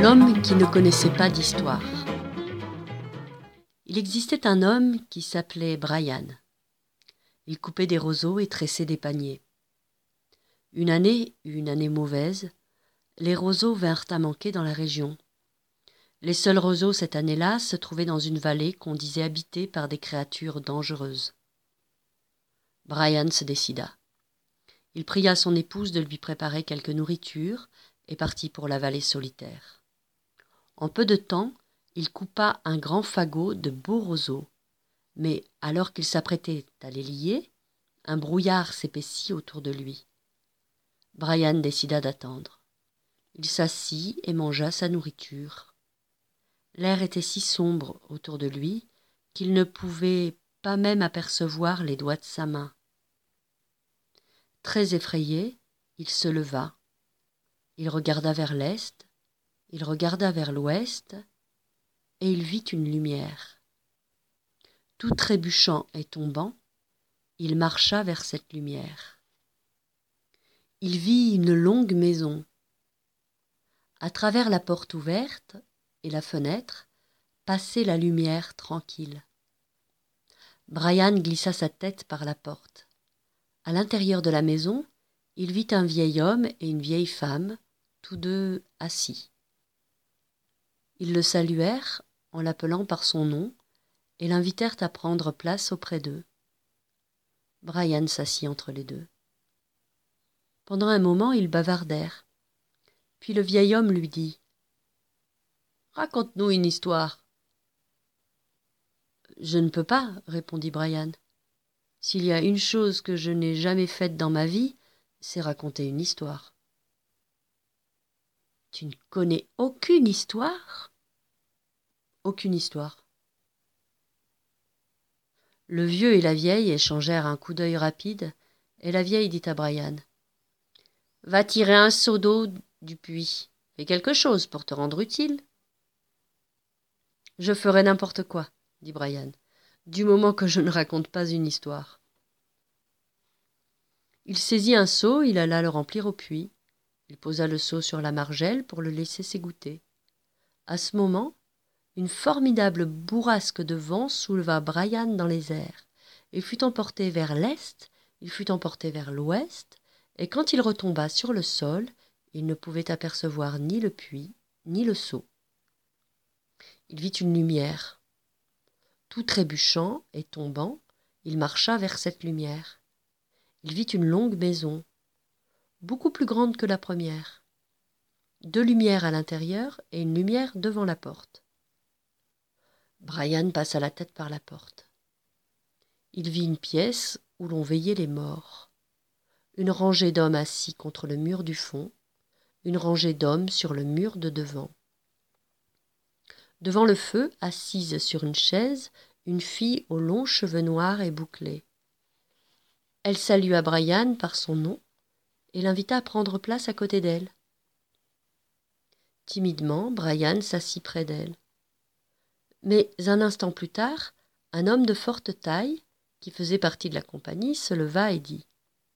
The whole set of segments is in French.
L'homme qui ne connaissait pas d'histoire. Il existait un homme qui s'appelait Brian. Il coupait des roseaux et tressait des paniers. Une année mauvaise, les roseaux vinrent à manquer dans la région. Les seuls roseaux cette année-là se trouvaient dans une vallée qu'on disait habitée par des créatures dangereuses. Brian se décida. Il pria son épouse de lui préparer quelque nourriture et partit pour la vallée solitaire. En peu de temps, il coupa un grand fagot de beaux roseaux. Mais alors qu'il s'apprêtait à les lier, un brouillard s'épaissit autour de lui. Brian décida d'attendre. Il s'assit et mangea sa nourriture. L'air était si sombre autour de lui qu'il ne pouvait pas même apercevoir les doigts de sa main. Très effrayé, il se leva. Il regarda vers l'est, il regarda vers l'ouest, et il vit une lumière. Tout trébuchant et tombant, il marcha vers cette lumière. Il vit une longue maison. À travers la porte ouverte et la fenêtre, passait la lumière tranquille. Brian glissa sa tête par la porte. À l'intérieur de la maison, il vit un vieil homme et une vieille femme, tous deux assis. Ils le saluèrent en l'appelant par son nom et l'invitèrent à prendre place auprès d'eux. Brian s'assit entre les deux. Pendant un moment, ils bavardèrent. Puis le vieil homme lui dit : « Raconte-nous une histoire. »« Je ne peux pas, » répondit Brian. « S'il y a une chose que je n'ai jamais faite dans ma vie, c'est raconter une histoire. »« Tu ne connais aucune histoire ? » ?»« Aucune histoire. » Le vieux et la vieille échangèrent un coup d'œil rapide, et la vieille dit à Brian : « Va tirer un seau d'eau du puits. Fais quelque chose pour te rendre utile. »« Je ferai n'importe quoi, » dit Brian, « du moment que je ne raconte pas une histoire. » Il saisit un seau, il alla le remplir au puits. Il posa le seau sur la margelle pour le laisser s'égoutter. À ce moment, une formidable bourrasque de vent souleva Brian dans les airs. Il fut emporté vers l'est, il fut emporté vers l'ouest, et quand il retomba sur le sol, il ne pouvait apercevoir ni le puits, ni le seau. Il vit une lumière. Tout trébuchant et tombant, il marcha vers cette lumière. Il vit une longue maison, beaucoup plus grande que la première. 2 lumières à l'intérieur et une lumière devant la porte. Brian passa la tête par la porte. Il vit une pièce où l'on veillait les morts. Une rangée d'hommes assis contre le mur du fond, une rangée d'hommes sur le mur de devant. Devant le feu, assise sur une chaise, une fille aux longs cheveux noirs et bouclés. Elle salua Brian par son nom et l'invita à prendre place à côté d'elle. Timidement, Brian s'assit près d'elle. Mais un instant plus tard, un homme de forte taille, qui faisait partie de la compagnie, se leva et dit :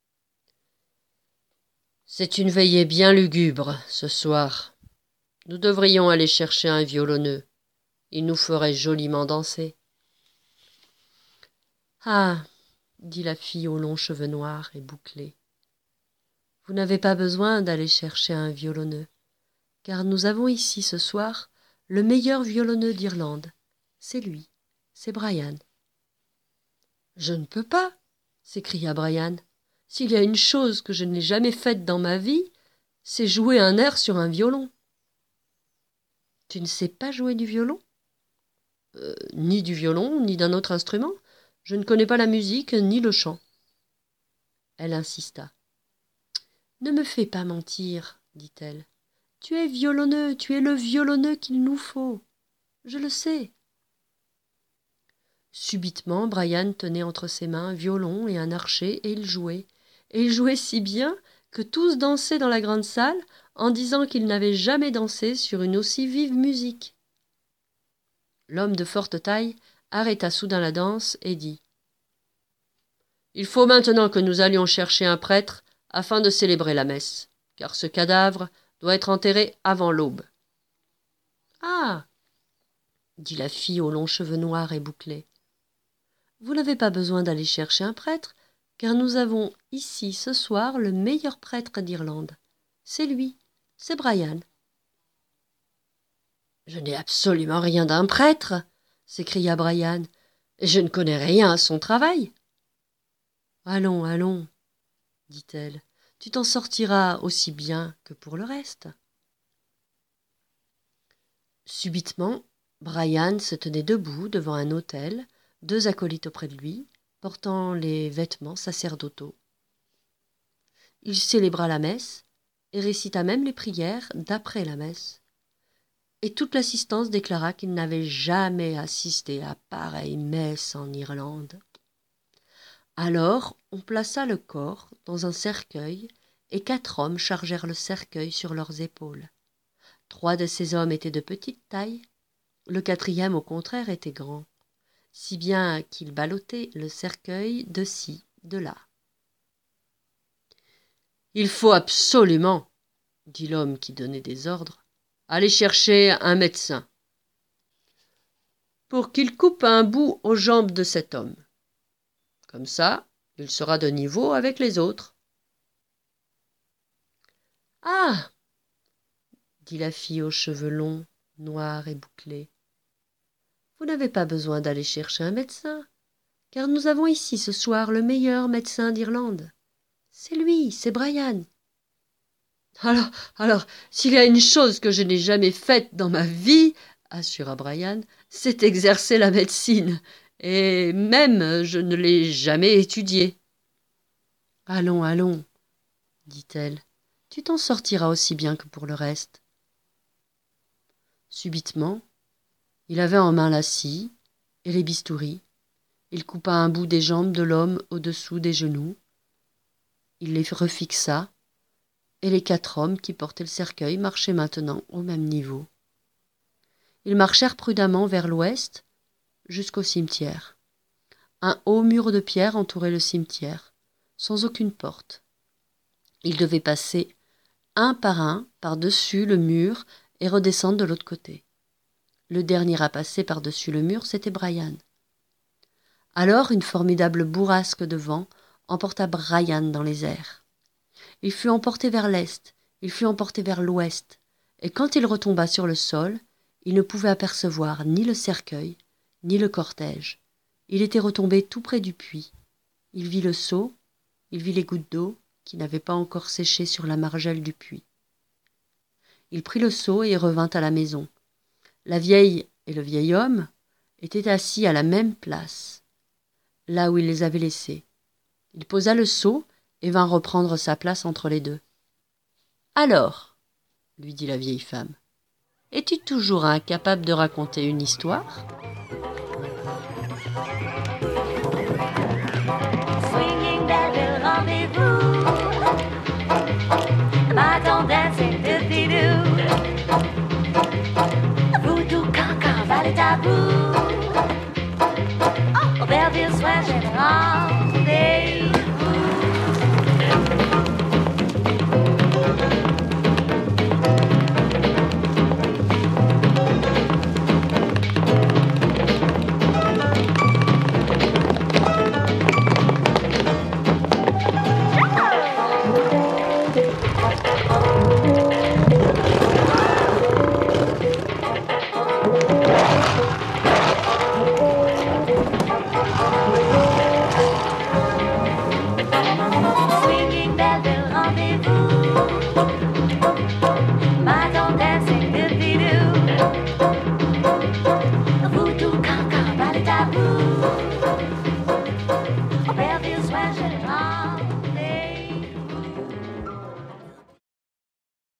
« C'est une veillée bien lugubre, ce soir. Nous devrions aller chercher un violonneux. Il nous ferait joliment danser. »« Ah !» dit la fille aux longs cheveux noirs et bouclés. « Vous n'avez pas besoin d'aller chercher un violonneux, car nous avons ici ce soir le meilleur violonneux d'Irlande. C'est lui, c'est Brian. »« Je ne peux pas, » s'écria Brian. « S'il y a une chose que je n'ai jamais faite dans ma vie, c'est jouer un air sur un violon. »« Tu ne sais pas jouer du violon ? » Ni du violon, ni d'un autre instrument. Je ne connais pas la musique, ni le chant. » Elle insista. « Ne me fais pas mentir, dit-elle. Tu es violonneux, tu es le violonneux qu'il nous faut. Je le sais. » Subitement, Brian tenait entre ses mains un violon et un archet, et il jouait. Et il jouait si bien que tous dansaient dans la grande salle en disant qu'ils n'avaient jamais dansé sur une aussi vive musique. L'homme de forte taille arrêta soudain la danse et dit : « Il faut maintenant que nous allions chercher un prêtre afin de célébrer la messe, car ce cadavre doit être enterré avant l'aube. » Ah, dit la fille aux longs cheveux noirs et bouclés. Vous n'avez pas besoin d'aller chercher un prêtre, car nous avons ici ce soir le meilleur prêtre d'Irlande. C'est lui, c'est Brian. Je n'ai absolument rien d'un prêtre, s'écria Brian, et je ne connais rien à son travail. Allons, allons, dit-elle, tu t'en sortiras aussi bien que pour le reste. Subitement, Brian se tenait debout devant un autel, 2 acolytes auprès de lui, portant les vêtements sacerdotaux. Il célébra la messe et récita même les prières d'après la messe. Et toute l'assistance déclara qu'il n'avait jamais assisté à pareille messe en Irlande. Alors on plaça le corps dans un cercueil et 4 hommes chargèrent le cercueil sur leurs épaules. 3 de ces hommes étaient de petite taille, le 4e au contraire était grand, si bien qu'il ballottait le cercueil de ci, de là. « Il faut absolument, dit l'homme qui donnait des ordres, aller chercher un médecin pour qu'il coupe un bout aux jambes de cet homme. Comme ça, il sera de niveau avec les autres. »« Ah !» dit la fille aux cheveux longs, noirs et bouclés. « Vous n'avez pas besoin d'aller chercher un médecin, car nous avons ici ce soir le meilleur médecin d'Irlande. C'est lui, c'est Brian. »« Alors, s'il y a une chose que je n'ai jamais faite dans ma vie, assura Brian, c'est exercer la médecine, et même je ne l'ai jamais étudiée. »« Allons, allons, dit-elle, tu t'en sortiras aussi bien que pour le reste. » Subitement, il avait en main la scie et les bistouris. Il coupa un bout des jambes de l'homme au-dessous des genoux. Il les refixa, et les 4 hommes qui portaient le cercueil marchaient maintenant au même niveau. Ils marchèrent prudemment vers l'ouest jusqu'au cimetière. Un haut mur de pierre entourait le cimetière, sans aucune porte. Ils devaient passer un par-dessus le mur et redescendre de l'autre côté. Le dernier à passer par-dessus le mur, c'était Brian. Alors une formidable bourrasque de vent emporta Brian dans les airs. Il fut emporté vers l'est, il fut emporté vers l'ouest, et quand il retomba sur le sol, il ne pouvait apercevoir ni le cercueil, ni le cortège. Il était retombé tout près du puits. Il vit le seau, il vit les gouttes d'eau qui n'avaient pas encore séché sur la margelle du puits. Il prit le seau et revint à la maison. La vieille et le vieil homme étaient assis à la même place, là où il les avait laissés. Il posa le seau et vint reprendre sa place entre les deux. « Alors, lui dit la vieille femme, es-tu toujours incapable de raconter une histoire ? » Swinging that little rendezvous, bâton dancing doo-dee-doo, voodoo cancan valet tabou, oh, Belleville swinging rendezvous.